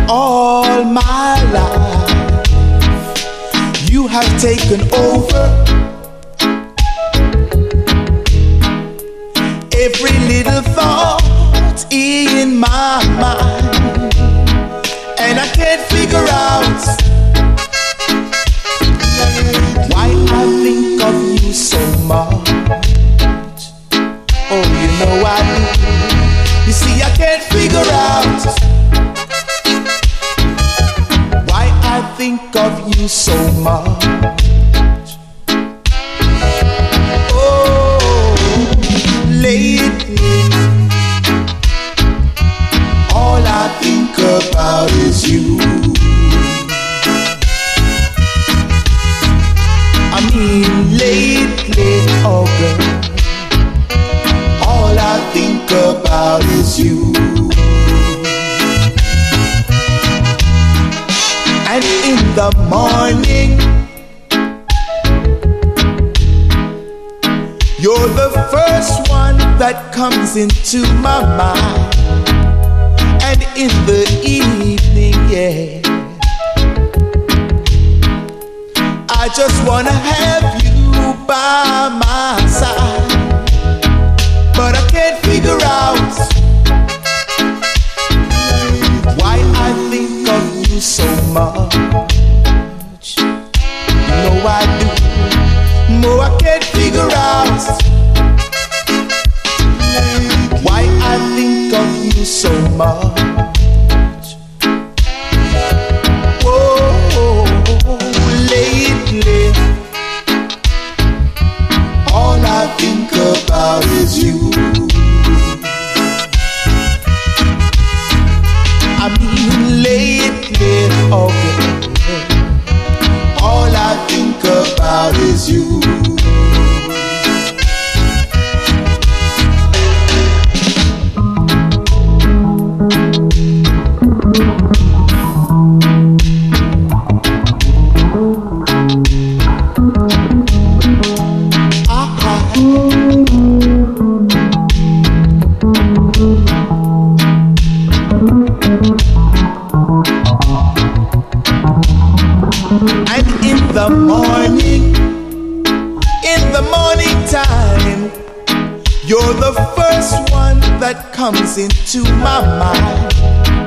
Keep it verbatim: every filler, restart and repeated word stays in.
all my life. You have taken over every little thought in my mind, and I can't figure out why I think of you so much. Oh, you know I do. You see, I can't figure out why I think of you so much. Oh, lately, all I think about is you. I mean, lately, oh girl, all I think about is you. And in the morning, you're the first one that comes into my mind. And in the evening, yeah, I just wanna have you by my side. But I can't figure out why I think of you so much. You know I do. No, I can't figure out why I think of you so much. Whoa, lately, all I think about is you. I mean, lately, oh girl, all I think about is you. The morning, in the morning time, you're the first one that comes into my mind.